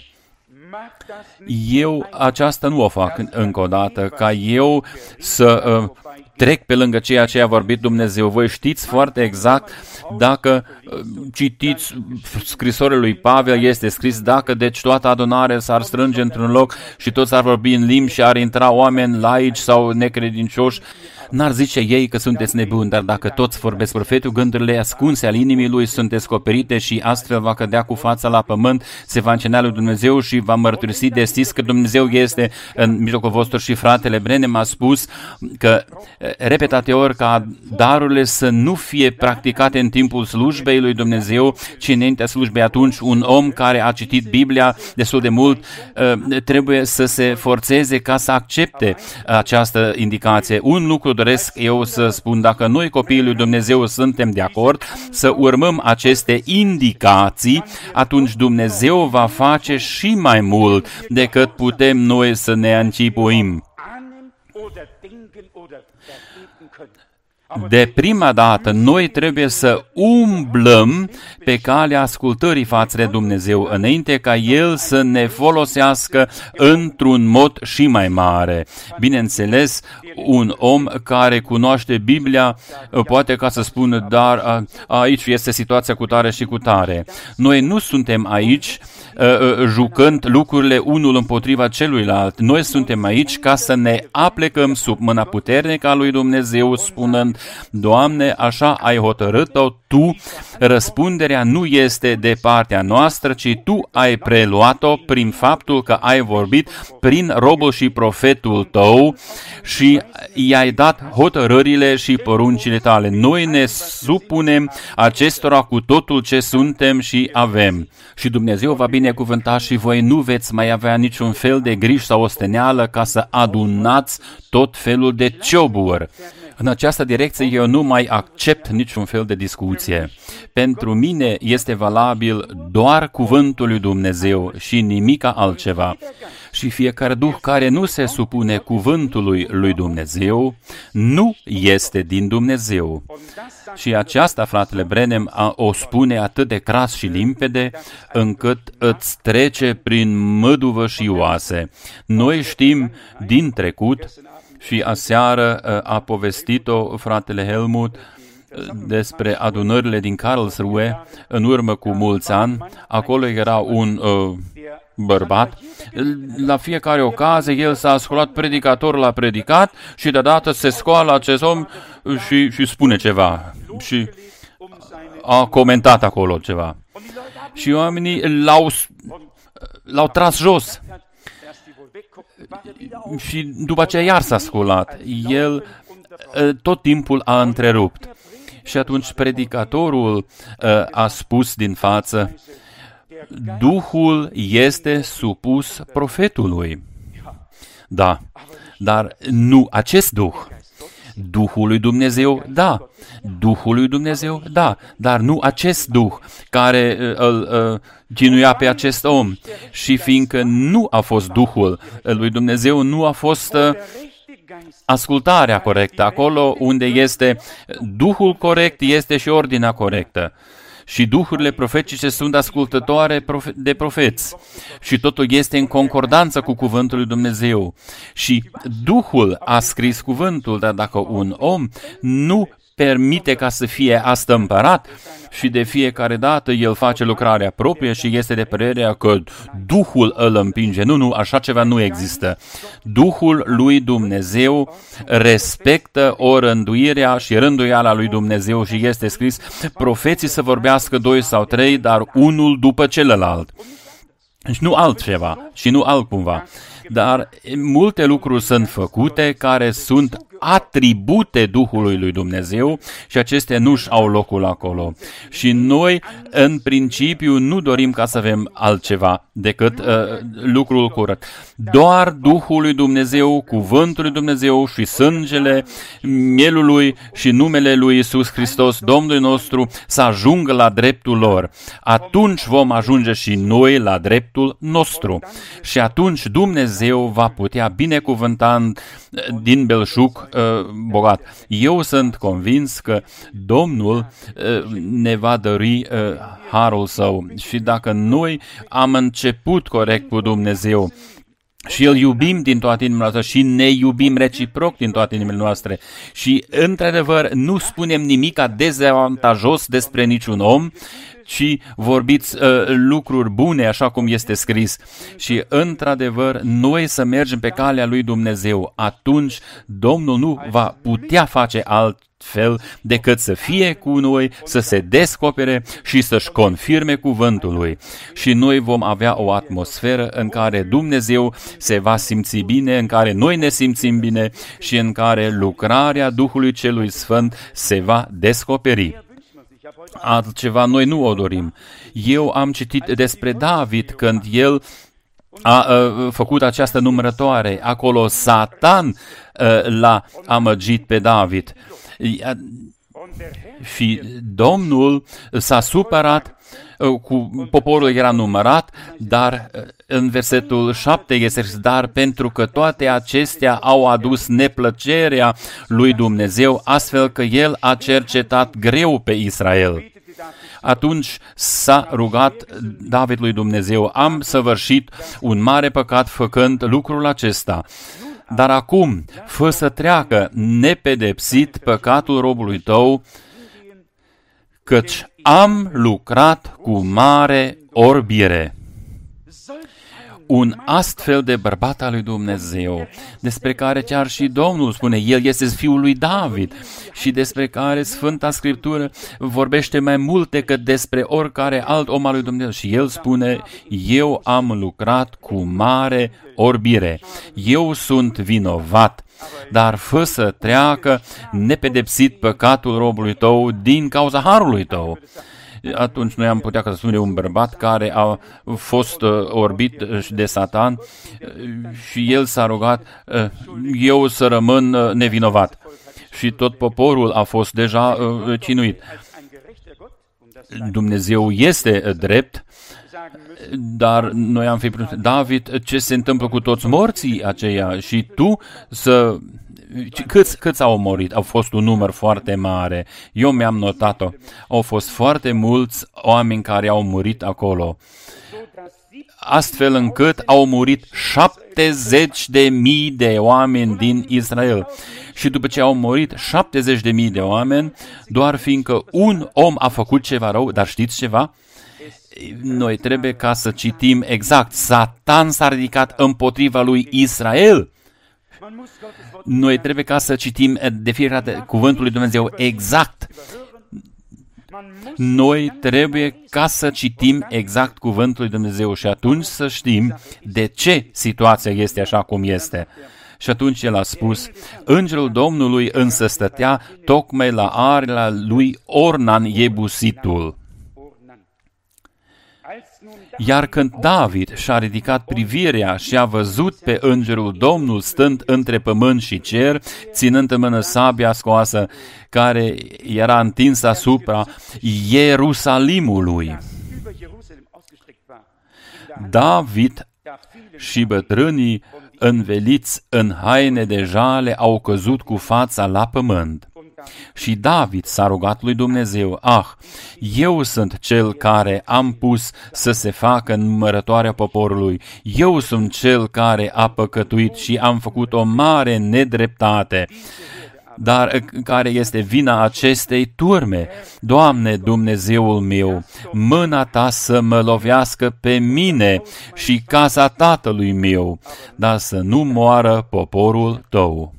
Speaker 1: Eu aceasta nu o fac încă o dată, ca eu să uh, trec pe lângă ceea ce a vorbit Dumnezeu. Voi știți foarte exact, dacă uh, citiți scrisorile lui Pavel, este scris: dacă deci toată adunarea s-ar strânge într-un loc și toți ar vorbi în limbi și ar intra oameni laici sau necredincioși, n-ar zice ei că sunteți nebuni, dar dacă toți vorbesc profetul, gândurile ascunse al inimii lui sunt descoperite și astfel va cădea cu fața la pământ, se va încina lui Dumnezeu și va mărturisi deschis că Dumnezeu este în mijlocul vostru. Și fratele Branham a spus că repetate ori ca darurile să nu fie practicate în timpul slujbei lui Dumnezeu, ci înaintea slujbei. Atunci un om care a citit Biblia destul de mult trebuie să se forțeze ca să accepte această indicație. Un lucru doresc eu să spun: dacă noi copiii lui Dumnezeu suntem de acord să urmăm aceste indicații, atunci Dumnezeu va face și mai mult decât putem noi să ne închipuim. De prima dată, noi trebuie să umblăm pe calea ascultării față de Dumnezeu, înainte ca El să ne folosească într-un mod și mai mare. Bineînțeles, un om care cunoaște Biblia poate ca să spună: dar aici este situația cu tare și cu tare. Noi nu suntem aici jucând lucrurile unul împotriva celuilalt. Noi suntem aici ca să ne aplecăm sub mâna puternică a lui Dumnezeu, spunând: Doamne, așa ai hotărât-o Tu, răspunderea nu este de partea noastră, ci Tu ai preluat-o prin faptul că ai vorbit prin robul și profetul Tău și i-ai dat hotărârile și poruncile Tale. Noi ne supunem acestora cu totul ce suntem și avem. Și Dumnezeu va binecuvânta și voi nu veți mai avea niciun fel de griji sau osteneală ca să adunați tot felul de cioburi. În această direcție eu nu mai accept niciun fel de discuție. Pentru mine este valabil doar cuvântul lui Dumnezeu și nimica altceva. Și fiecare duh care nu se supune cuvântului lui Dumnezeu nu este din Dumnezeu. Și aceasta, fratele Branham, o spune atât de cras și limpede, încât îți trece prin măduvă și oase. Noi știm din trecut Și aseară a povestit-o fratele Helmut despre adunările din Karlsruhe în urmă cu mulți ani. Acolo era un uh, bărbat. La fiecare ocazie el s-a ascultat predicatorul a predicat și deodată se scoală acest om și, și spune ceva. Și a comentat acolo ceva. Și oamenii l-au, l-au tras jos. Și după aceea iar s-a sculat. El tot timpul a întrerupt. Și atunci predicatorul a spus din față: Duhul este supus profetului. Da, dar nu acest Duh. Duhul lui Dumnezeu, da. Duhul lui Dumnezeu, da. Dar nu acest Duh care uh, îl uh, ginuia pe acest om. Și fiindcă nu a fost Duhul lui Dumnezeu, nu a fost uh, ascultarea corectă. Acolo unde este Duhul corect, este și ordinea corectă. Și duhurile profetice sunt ascultătoare de profeți. Și totul este în concordanță cu cuvântul lui Dumnezeu. Și Duhul a scris cuvântul, dar dacă un om nu permite ca să fie astămpărat și de fiecare dată el face lucrarea proprie și este de părerea că Duhul îl împinge. Nu, nu, așa ceva nu există. Duhul lui Dumnezeu respectă o rânduirea și rânduiala lui Dumnezeu și este scris: profeții să vorbească doi sau trei, dar unul după celălalt. Și nu altceva și nu altcumva. Dar multe lucruri sunt făcute care sunt atribute Duhului lui Dumnezeu și acestea nu-și au locul acolo. Și noi, în principiu, nu dorim ca să avem altceva decât uh, lucrul curat. Doar Duhul lui Dumnezeu, cuvântul lui Dumnezeu și sângele mielului și numele lui Iisus Hristos, Domnul nostru, să ajungă la dreptul lor. Atunci vom ajunge și noi la dreptul nostru. Și atunci Dumnezeu va putea binecuvânta din belșug bogat. Eu sunt convins că Domnul ne va dări harul Său și dacă noi am început corect cu Dumnezeu și îl iubim din toată inima noastră și ne iubim reciproc din toate inimile noastre și într-adevăr nu spunem nimic dezavantajos despre niciun om, ci vorbiți uh, lucruri bune, așa cum este scris. Și, într-adevăr, noi să mergem pe calea lui Dumnezeu. Atunci, Domnul nu va putea face altfel decât să fie cu noi, să se descopere și să-și confirme cuvântul lui. Și noi vom avea o atmosferă în care Dumnezeu se va simți bine, în care noi ne simțim bine și în care lucrarea Duhului Celui Sfânt se va descoperi. Altceva noi nu o dorim. Eu am citit despre David când el a, a făcut această numărătoare. Acolo Satan a, l-a amăgit pe David. Și Domnul s-a supărat, cu poporul era numărat, dar în versetul șapte este scris: dar pentru că toate acestea au adus neplăcerea lui Dumnezeu, astfel că El a cercetat greu pe Israel. Atunci s-a rugat David lui Dumnezeu: am săvârșit un mare păcat făcând lucrul acesta. Dar acum, fă să treacă nepedepsit păcatul robului tău, căci am lucrat cu mare orbire. Un astfel de bărbat al lui Dumnezeu, despre care chiar și Domnul spune, el este fiul lui David și despre care Sfânta Scriptură vorbește mai mult decât despre oricare alt om al lui Dumnezeu. Și el spune: eu am lucrat cu mare orbire, eu sunt vinovat, dar fă să treacă nepedepsit păcatul robului tău din cauza harului tău. Atunci noi am putea să spunem un bărbat care a fost uh, orbit de Satan uh, și el s-a rugat: uh, eu să rămân uh, nevinovat. Și tot poporul a fost deja uh, cinuit. Dumnezeu este drept, dar noi am fi prins, David, ce se întâmplă cu toți morții aceia? Și tu să... Câți, câți au murit? Au fost un număr foarte mare. Eu mi-am notat-o. Au fost foarte mulți oameni care au murit acolo. astfel încât au murit șaptezeci de mii de oameni din Israel. Și după ce au murit șaptezeci de mii de oameni, doar fiindcă un om a făcut ceva rău, dar știți ceva? Noi trebuie ca să citim exact. Satan s-a ridicat împotriva lui Israel. Noi trebuie ca să citim de fiecare dată cuvântul lui Dumnezeu exact. Noi trebuie ca să citim exact cuvântul lui Dumnezeu și atunci să știm de ce situația este așa cum este. Și atunci el a spus, îngerul Domnului însă stătea tocmai la area lui Ornan Iebusitul. Iar când David și-a ridicat privirea și a văzut pe îngerul Domnului stând între pământ și cer, ținând în mână sabia scoasă care era întinsă asupra Ierusalimului, David și bătrânii înveliți în haine de jale au căzut cu fața la pământ. Și David s-a rugat lui Dumnezeu, ah, eu sunt cel care am pus să se facă numărătoarea poporului, eu sunt cel care a păcătuit și am făcut o mare nedreptate. Dar care este vina acestei turme? Doamne, Dumnezeul meu, mâna ta să mă lovească pe mine și casa tatălui meu, dar să nu moară poporul tău.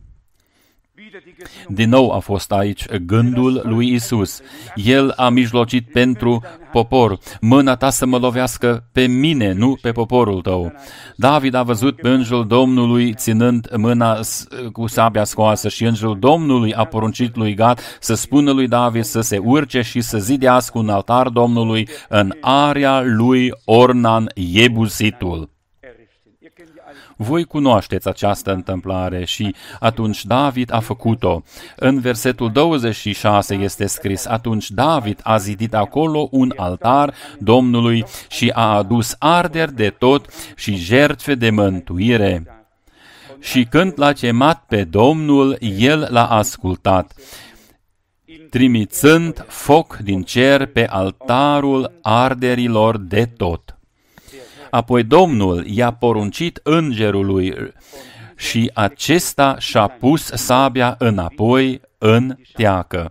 Speaker 1: Din nou a fost aici gândul lui Isus. El a mijlocit pentru popor. Mâna ta să mă lovească pe mine, nu pe poporul tău. David a văzut pe îngerul Domnului ținând mâna cu sabia scoasă și îngerul Domnului a poruncit lui Gad să spună lui David să se urce și să zidească un altar Domnului în area lui Ornan Iebusitul. Voi cunoașteți această întâmplare și atunci David a făcut-o. În versetul douăzeci și șase este scris, atunci David a zidit acolo un altar Domnului și a adus arderi de tot și jertfe de mântuire. Și când l-a chemat pe Domnul, el l-a ascultat, trimițând foc din cer pe altarul arderilor de tot. Apoi Domnul i-a poruncit îngerului și acesta și-a pus sabia înapoi în teacă.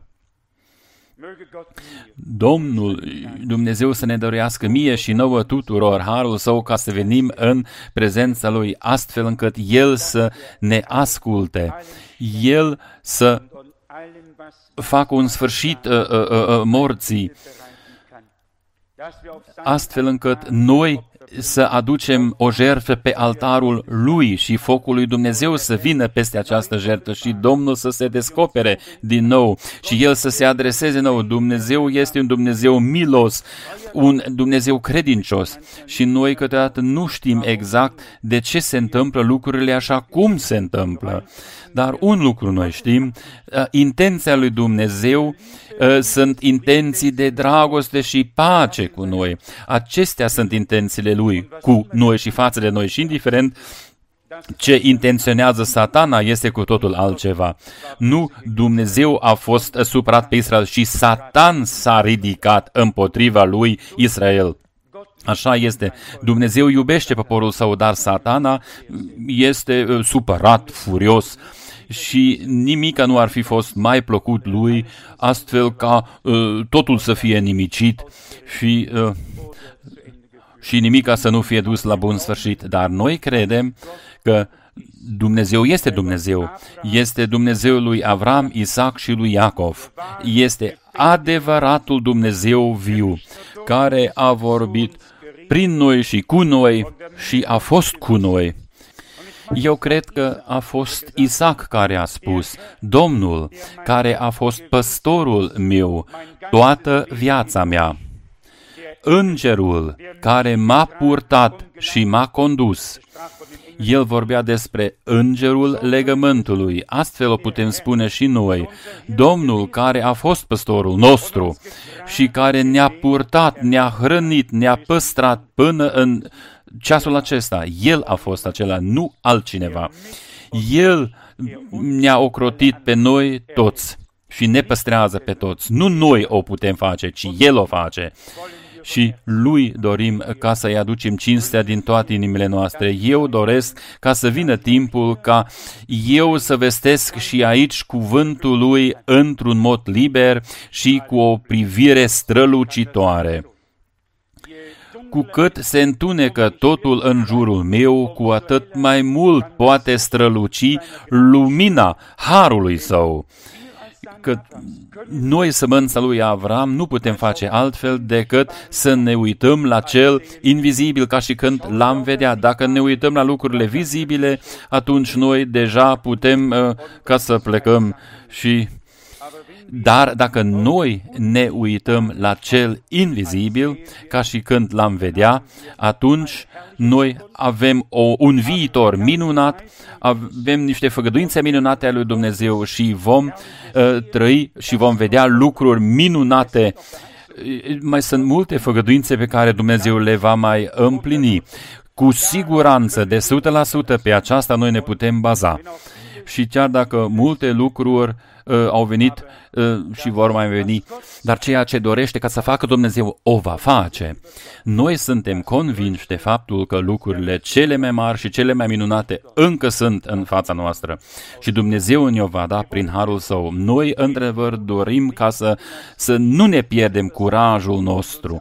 Speaker 1: Domnul Dumnezeu să ne dăruiască mie și nouă tuturor harul său ca să venim în prezența Lui astfel încât El să ne asculte, El să facă un sfârșit uh, uh, uh, morții, astfel încât noi să aducem o jertfă pe altarul Lui și focul lui Dumnezeu să vină peste această jertfă și Domnul să se descopere din nou și El să se adreseze nou. Dumnezeu este un Dumnezeu milos, un Dumnezeu credincios și noi câteodată nu știm exact de ce se întâmplă lucrurile așa cum se întâmplă. Dar un lucru noi știm, intenția lui Dumnezeu sunt intenții de dragoste și pace cu noi. Acestea sunt intențiile Lui cu noi și față de noi și indiferent ce intenționează Satana este cu totul altceva. Nu Dumnezeu a fost supărat pe Israel și Satan s-a ridicat împotriva lui Israel. Așa este. Dumnezeu iubește poporul său, dar Satana este supărat, furios. Și nimica nu ar fi fost mai plăcut lui, astfel ca uh, totul să fie nimicit și, uh, și nimica să nu fie dus la bun sfârșit. Dar noi credem că Dumnezeu este Dumnezeu. Este Dumnezeul lui Avram, Isaac și lui Iacov. Este adevăratul Dumnezeu viu, care a vorbit prin noi și cu noi și a fost cu noi. Eu cred că a fost Isaac care a spus, Domnul, care a fost păstorul meu toată viața mea, îngerul care m-a purtat și m-a condus. El vorbea despre îngerul legământului, astfel o putem spune și noi, Domnul care a fost păstorul nostru și care ne-a purtat, ne-a hrănit, ne-a păstrat până în ceasul acesta. El a fost acela, nu altcineva. El ne-a ocrotit pe noi toți și ne păstrează pe toți. Nu noi o putem face, ci El o face. și Lui dorim ca să-i aducem cinstea din toate inimile noastre. Eu doresc ca să vină timpul ca eu să vestesc și aici cuvântul Lui într-un mod liber și cu o privire strălucitoare. Cu cât se întunecă totul în jurul meu, cu atât mai mult poate străluci lumina harului Său. Că noi, sămânța lui Avram, nu putem face altfel decât să ne uităm la cel invizibil ca și când l-am vedea. Dacă ne uităm la lucrurile vizibile, atunci noi deja putem uh, ca să plecăm și... Dar dacă noi ne uităm la cel invizibil, ca și când l-am vedea, atunci noi avem o, un viitor minunat, avem niște făgăduințe minunate ale lui Dumnezeu și vom uh, trăi și vom vedea lucruri minunate. Mai sunt multe făgăduințe pe care Dumnezeu le va mai împlini. Cu siguranță, de o sută la sută, pe aceasta noi ne putem baza. Și chiar dacă multe lucruri uh, au venit uh, și vor mai veni, dar ceea ce dorește ca să facă Dumnezeu o va face. Noi suntem convinși de faptul că lucrurile cele mai mari și cele mai minunate încă sunt în fața noastră și Dumnezeu ne-o va da prin harul Său. Noi, într-adevăr, dorim ca să, să nu ne pierdem curajul nostru.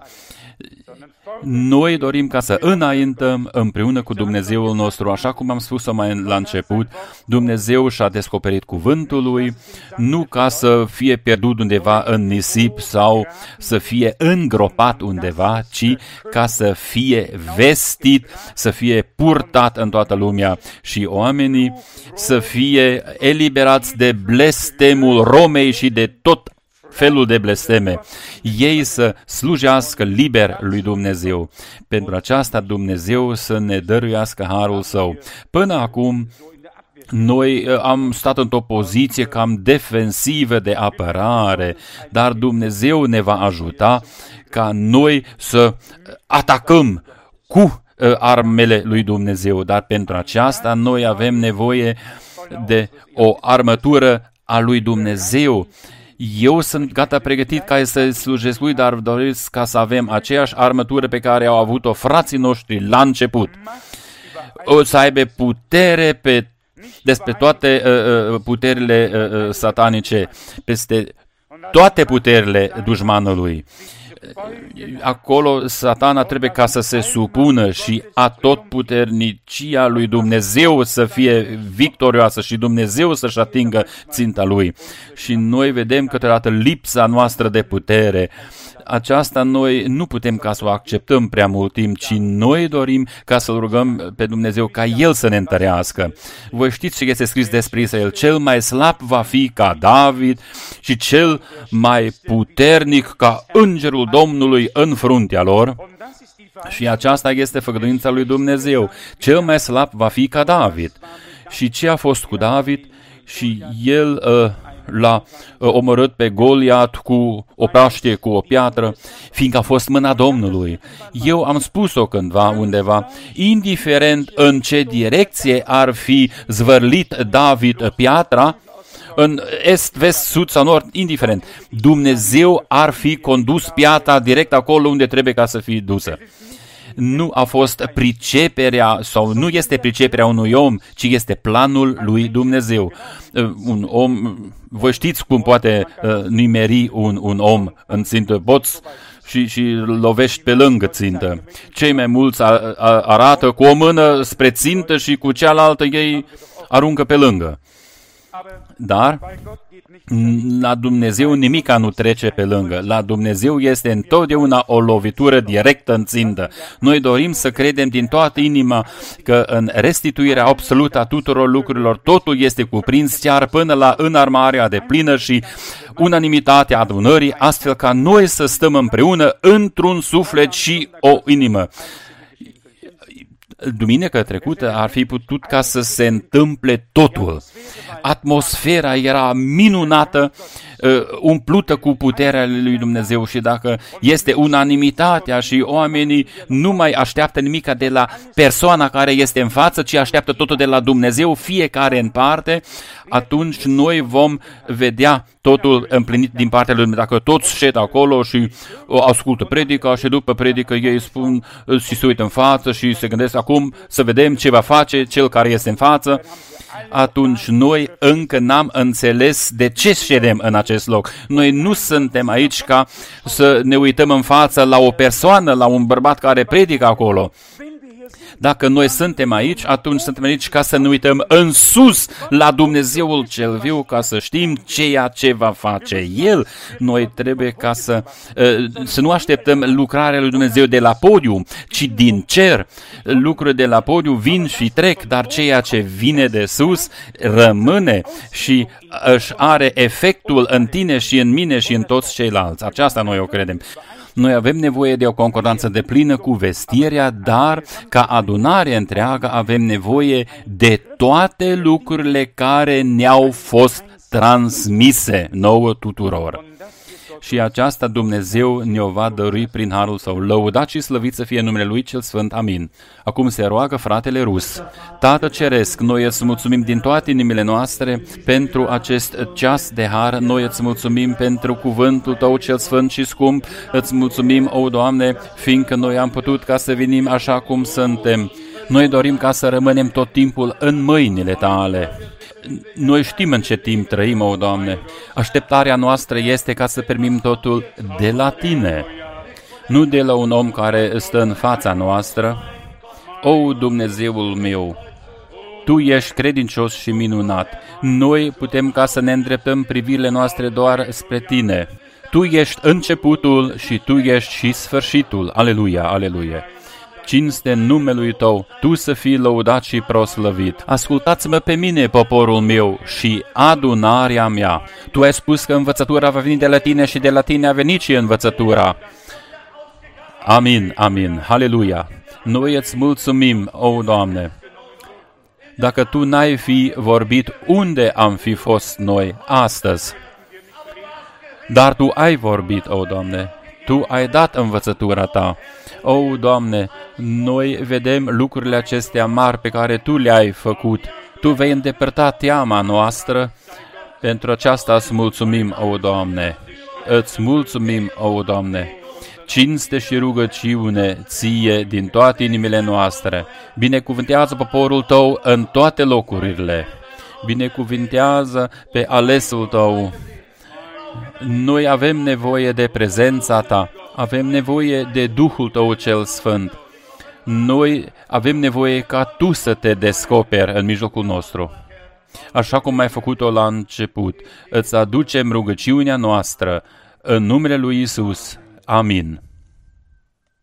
Speaker 1: Noi dorim ca să înaintăm împreună cu Dumnezeul nostru, așa cum am spus-o mai la început, Dumnezeu și-a descoperit cuvântul Lui, nu ca să fie pierdut undeva în nisip sau să fie îngropat undeva, ci ca să fie vestit, să fie purtat în toată lumea și oamenii să fie eliberați de blestemul Romei și de tot felul de blesteme, ei să slujească liber lui Dumnezeu. Pentru aceasta Dumnezeu să ne dăruiască harul Său. Până acum, noi am stat într-o poziție cam defensivă de apărare, dar Dumnezeu ne va ajuta ca noi să atacăm cu armele lui Dumnezeu, dar pentru aceasta noi avem nevoie de o armătură a lui Dumnezeu. Eu sunt gata pregătit ca să slujesc lui, dar doresc ca să avem aceeași armătură pe care au avut-o frații noștri la început. O să aibă putere pe, despre toate uh, puterile uh, satanice, peste toate puterile dușmanului. Acolo Satana trebuie ca să se supună și atotputernicia lui Dumnezeu să fie victorioasă și Dumnezeu să-și atingă ținta lui. Și noi vedem câteodată lipsa noastră de putere. Aceasta noi nu putem ca să o acceptăm prea mult timp, ci noi dorim ca să-L rugăm pe Dumnezeu ca El să ne întărească. Voi știți ce este scris despre Israel. Cel mai slab va fi ca David și cel mai puternic ca îngerul Domnului în fruntea lor. Și aceasta este făgăduința lui Dumnezeu. Cel mai slab va fi ca David. Și ce a fost cu David? Și el... Uh, l-a omorât pe Goliat cu o praștie, cu o piatră, fiindcă a fost mâna Domnului. Eu am spus-o cândva undeva, indiferent în ce direcție ar fi zvârlit David piatra, în est, vest, sud sau nord, indiferent, Dumnezeu ar fi condus piatra direct acolo unde trebuie ca să fie dusă. Nu a fost priceperea sau nu este priceperea unui om, ci este planul lui Dumnezeu. Un om, voi știți cum poate uh, nimeri un, un om în țintă, poți și, și lovești pe lângă țintă. Cei mai mulți a, a, arată cu o mână spre țintă și cu cealaltă ei aruncă pe lângă. Dar la Dumnezeu nimica nu trece pe lângă. La Dumnezeu este întotdeauna o lovitură directă în țintă. Noi dorim să credem din toată inima că în restituirea absolută a tuturor lucrurilor totul este cuprins chiar până la înarmarea de plină și unanimitatea adunării, astfel ca noi să stăm împreună într-un suflet și o inimă. Duminica trecută ar fi putut ca să se întâmple totul. Atmosfera era minunată, umplută cu puterea lui Dumnezeu și dacă este unanimitatea și oamenii nu mai așteaptă nimic de la persoana care este în față, ci așteaptă totul de la Dumnezeu, fiecare în parte, atunci noi vom vedea totul împlinit din partea lui Dumnezeu. Dacă toți șed acolo și ascultă predica și după predică ei spun și se uită în față și se gândesc acum să vedem ce va face cel care este în față, atunci noi încă n-am înțeles de ce ședem în acest loc. Noi nu suntem aici ca să ne uităm în față la o persoană, la un bărbat care predică acolo. Dacă noi suntem aici, atunci suntem aici ca să ne uităm în sus la Dumnezeul cel viu, ca să știm ceea ce va face El. Noi trebuie ca să, să nu așteptăm lucrarea lui Dumnezeu de la podium, ci din cer. Lucrurile de la podium vin și trec, dar ceea ce vine de sus rămâne și își are efectul în tine și în mine și în toți ceilalți. Aceasta noi o credem. Noi avem nevoie de o concordanță deplină cu vestirea, dar ca adunare întreagă avem nevoie de toate lucrurile care ne-au fost transmise nouă tuturor. Și aceasta Dumnezeu ne-o va dărui prin harul Său. Lăudat și slăvit să fie numele Lui cel Sfânt. Amin. Acum se roagă fratele Rus. Tată Ceresc, noi îți mulțumim din toate inimile noastre pentru acest ceas de har. Noi îți mulțumim pentru cuvântul Tău cel Sfânt și scump. Îți mulțumim, o Doamne, fiindcă noi am putut ca să venim așa cum suntem. Noi dorim ca să rămânem tot timpul în mâinile Tale. Noi știm în ce timp trăim, o Doamne. Așteptarea noastră este ca să primim totul de la Tine, nu de la un om care stă în fața noastră. O, Dumnezeul meu, Tu ești credincios și minunat. Noi putem ca să ne îndreptăm privirile noastre doar spre Tine. Tu ești începutul și Tu ești și sfârșitul. Aleluia, aleluia. Cinste în numelui Tău, Tu să fii lăudat și proslăvit. Ascultați-mă pe mine, poporul meu, și adunarea mea. Tu ai spus că învățătura va veni de la Tine și de la Tine a venit și învățătura. Amin, amin, haleluia. Noi îți mulțumim, o Doamne. Dacă Tu n-ai fi vorbit, unde am fi fost noi astăzi? Dar Tu ai vorbit, o Doamne. Tu ai dat învățătura Ta. O, Doamne, noi vedem lucrurile acestea mari pe care Tu le-ai făcut. Tu vei îndepărta teama noastră. Pentru aceasta îți mulțumim, o Doamne. Îți mulțumim, o Doamne. Cinste și rugăciune Ție din toate inimile noastre. Binecuvântează poporul Tău în toate locurile. Binecuvântează pe alesul Tău. Noi avem nevoie de prezența Ta, avem nevoie de Duhul Tău cel Sfânt. Noi avem nevoie ca Tu să Te descoperi în mijlocul nostru. Așa cum ai făcut-o la început, îți aducem rugăciunea noastră în numele lui Iisus. Amin.